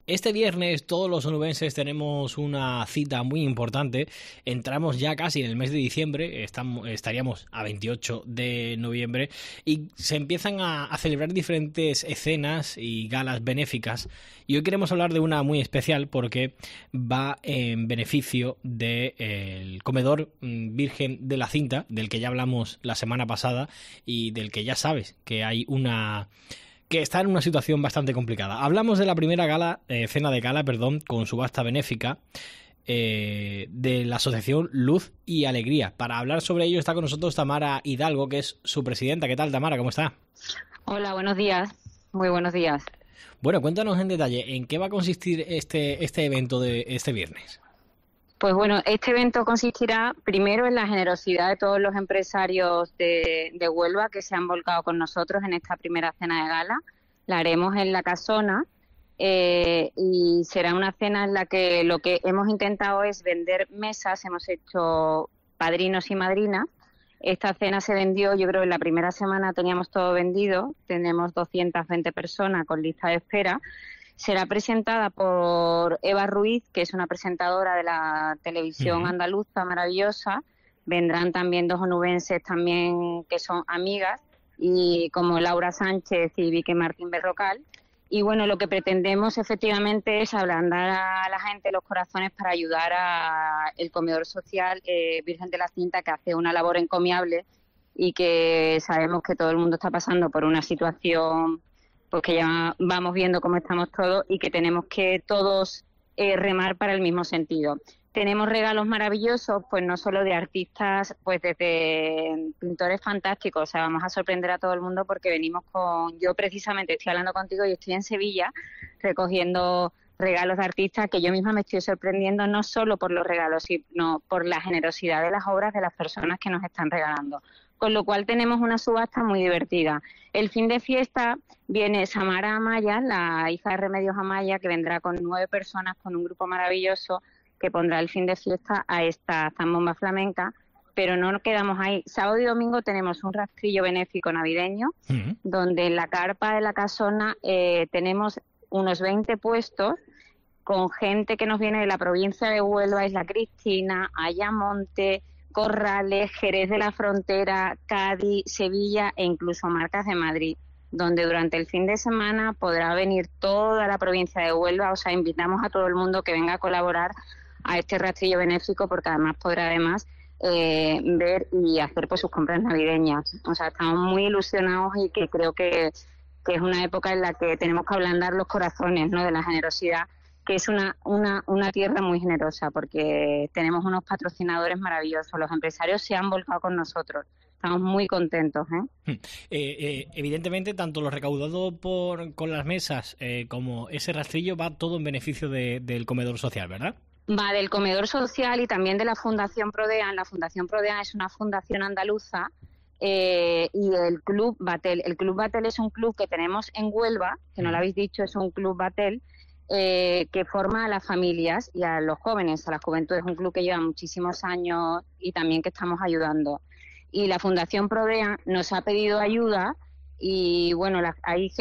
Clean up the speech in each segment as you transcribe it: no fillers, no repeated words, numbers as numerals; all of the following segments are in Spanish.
Este viernes todos los onubenses tenemos una cita muy importante. Entramos ya casi en el mes de diciembre, estaríamos a 28 de noviembre y se empiezan a celebrar diferentes escenas y galas benéficas. Y hoy queremos hablar de una muy especial porque va en beneficio del comedor Virgen de la Cinta, del que ya hablamos la semana pasada y del que ya sabes que hay que está en una situación bastante complicada. Hablamos de la primera cena de gala, con subasta benéfica de la asociación Luz y Alegría. Para hablar sobre ello está con nosotros Tamara Hidalgo, que es su presidenta. ¿Qué tal, Tamara? ¿Cómo está? Hola, buenos días. Muy buenos días. Bueno, cuéntanos en detalle, ¿en qué va a consistir este evento de este viernes? Pues bueno, este evento consistirá primero en la generosidad de todos los empresarios de Huelva que se han volcado con nosotros en esta primera cena de gala. La haremos en la Casona y será una cena en la que lo que hemos intentado es vender mesas, hemos hecho padrinos y madrinas. Esta cena se vendió, yo creo, en la primera semana teníamos todo vendido, tenemos 220 personas con lista de espera. Será presentada por Eva Ruiz, que es una presentadora de la televisión andaluza maravillosa. Vendrán también dos onubenses también que son amigas, y como Laura Sánchez y Vicky Martín Berrocal. Y bueno, lo que pretendemos efectivamente es ablandar a la gente los corazones para ayudar a el comedor social Virgen de la Cinta, que hace una labor encomiable y que sabemos que todo el mundo está pasando por una situación pues que ya vamos viendo cómo estamos todos y que tenemos que todos remar para el mismo sentido. Tenemos regalos maravillosos, pues no solo de artistas, pues desde pintores fantásticos, o sea, vamos a sorprender a todo el mundo porque venimos yo precisamente estoy hablando contigo y estoy en Sevilla recogiendo regalos de artistas que yo misma me estoy sorprendiendo no solo por los regalos, sino por la generosidad de las obras de las personas que nos están regalando. Con lo cual tenemos una subasta muy divertida. El fin de fiesta viene Samara Amaya, la hija de Remedios Amaya, que vendrá con 9 personas, con un grupo maravilloso, que pondrá el fin de fiesta a esta zambomba flamenca, pero no nos quedamos ahí. Sábado y domingo tenemos un rastrillo benéfico navideño, donde en la carpa de la Casona tenemos unos 20 puestos, con gente que nos viene de la provincia de Huelva, Isla Cristina, Ayamonte, Corrales, Jerez de la Frontera, Cádiz, Sevilla e incluso Marcas de Madrid, donde durante el fin de semana podrá venir toda la provincia de Huelva. O sea, invitamos a todo el mundo que venga a colaborar a este rastrillo benéfico, porque además podrá ver y hacer pues sus compras navideñas. O sea, estamos muy ilusionados y que creo que es una época en la que tenemos que ablandar los corazones, ¿no?, de la generosidad, que es una tierra muy generosa, porque tenemos unos patrocinadores maravillosos. Los empresarios se han volcado con nosotros. Estamos muy contentos, Evidentemente, tanto lo recaudado con las mesas como ese rastrillo va todo en beneficio del comedor social, ¿verdad? Va del comedor social y también de la Fundación Prodean. La Fundación Prodean es una fundación andaluza y el Club Batel. El Club Batel es un club que tenemos en Huelva, que no lo habéis dicho, es un Club Batel, que forma a las familias y a los jóvenes, a la juventud. Es un club que lleva muchísimos años y también que estamos ayudando. Y la Fundación Prodean nos ha pedido ayuda y bueno, ahí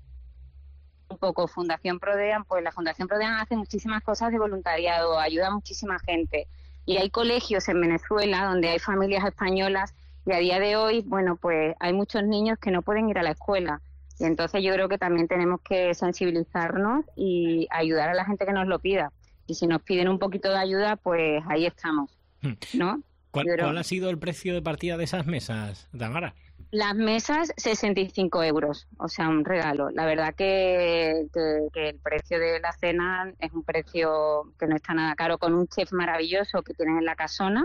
un poco Fundación Prodean, pues la Fundación Prodean hace muchísimas cosas de voluntariado, ayuda a muchísima gente. Y hay colegios en Venezuela donde hay familias españolas y a día de hoy, bueno, pues hay muchos niños que no pueden ir a la escuela. Y entonces yo creo que también tenemos que sensibilizarnos y ayudar a la gente que nos lo pida. Y si nos piden un poquito de ayuda, pues ahí estamos, ¿no? ¿Cuál ha sido el precio de partida de esas mesas, Tamara? Las mesas, 65 euros, o sea, un regalo. La verdad que el precio de la cena es un precio que no está nada caro, con un chef maravilloso que tienen en la Casona.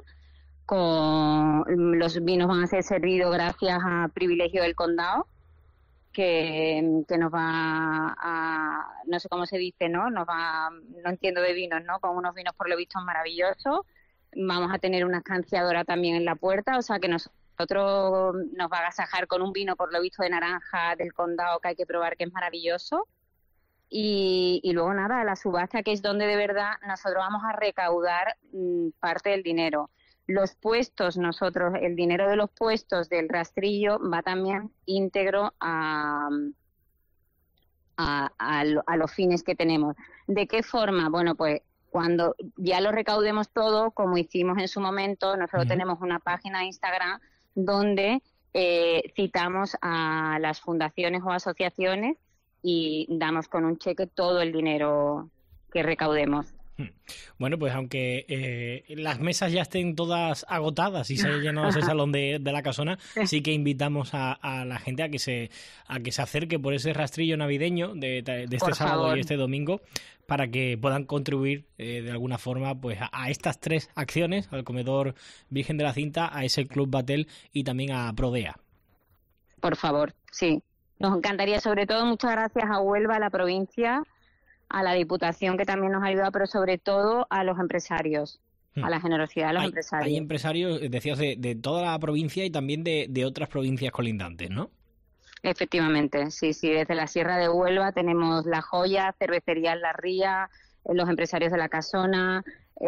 Los vinos van a ser servidos gracias a Privilegio del Condado, que nos va a, no sé cómo se dice, no entiendo de vinos, ¿no? Con unos vinos por lo visto maravillosos. Vamos a tener una estanciadora también en la puerta, o sea que nosotros nos va a agasajar con un vino por lo visto de naranja del Condado que hay que probar, que es maravilloso. Y luego nada, la subasta, que es donde de verdad nosotros vamos a recaudar parte del dinero. Los puestos, el dinero de los puestos del rastrillo va también íntegro a los fines que tenemos. ¿De qué forma? Bueno, pues cuando ya lo recaudemos todo, como hicimos en su momento, nosotros tenemos una página de Instagram donde citamos a las fundaciones o asociaciones y damos con un cheque todo el dinero que recaudemos. Bueno, pues aunque las mesas ya estén todas agotadas y se haya llenado ese salón de la Casona, sí que invitamos a la gente a que se acerque por ese rastrillo navideño de este sábado y este domingo, para que puedan contribuir de alguna forma pues a estas 3 acciones, al Comedor Virgen de la Cinta, a ese Club Batel y también a Prodea. Por favor, sí. Nos encantaría, sobre todo, muchas gracias a Huelva, a la provincia, a la Diputación, que también nos ha ayudado, pero sobre todo a los empresarios, a la generosidad de los empresarios. Hay empresarios, decías, de toda la provincia y también de otras provincias colindantes, ¿no? Efectivamente, sí, desde la Sierra de Huelva tenemos La Joya, Cervecería La Ría, los empresarios de la Casona,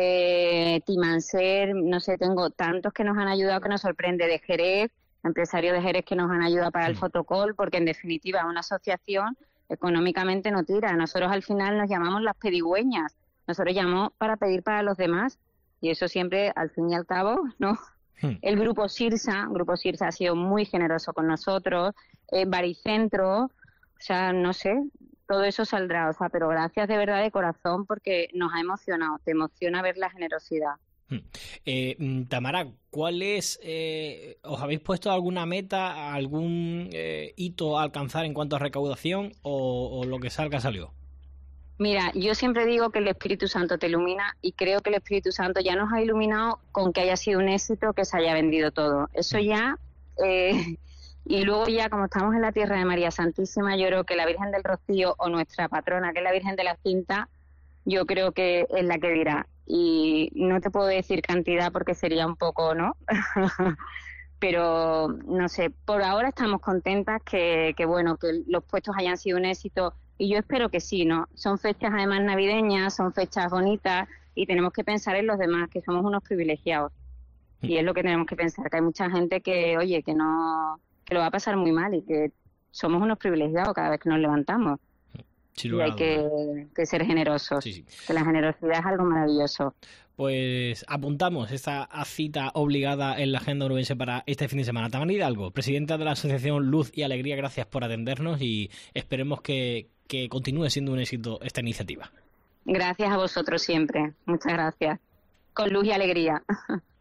Timanser, no sé, tengo tantos que nos han ayudado que nos sorprende, de Jerez, empresarios de Jerez que nos han ayudado para el fotocall, porque en definitiva una asociación económicamente no tira. Nosotros al final nos llamamos las pedigüeñas, nosotros llamamos para pedir para los demás, y eso siempre, al fin y al cabo, ¿no? El Grupo Sirsa ha sido muy generoso con nosotros, Baricentro, o sea, no sé, todo eso saldrá, o sea, pero gracias de verdad de corazón, porque nos ha emocionado, te emociona ver la generosidad. Tamara, ¿cuál es, os habéis puesto alguna meta, algún hito a alcanzar en cuanto a recaudación, o lo que salga salió? Mira, yo siempre digo que el Espíritu Santo te ilumina, y creo que el Espíritu Santo ya nos ha iluminado con que haya sido un éxito, que se haya vendido todo. Eso ya, y luego ya, como estamos en la tierra de María Santísima, yo creo que la Virgen del Rocío, o nuestra patrona, que es la Virgen de la Cinta, yo creo que es la que dirá. Y no te puedo decir cantidad porque sería un poco, ¿no? Pero, no sé, por ahora estamos contentas que bueno, que los puestos hayan sido un éxito, y yo espero que sí, ¿no? Son fechas además navideñas, son fechas bonitas, y tenemos que pensar en los demás, que somos unos privilegiados. Y es lo que tenemos que pensar, que hay mucha gente que, oye, que no, que lo va a pasar muy mal, y que somos unos privilegiados cada vez que nos levantamos. Sí, y hay que ser generosos, sí. Que la generosidad es algo maravilloso. Pues apuntamos esta cita obligada en la agenda onubense para este fin de semana. Tamara Hidalgo, presidenta de la Asociación Luz y Alegría, gracias por atendernos, y esperemos que continúe siendo un éxito esta iniciativa. Gracias a vosotros siempre, muchas gracias. Con luz y alegría.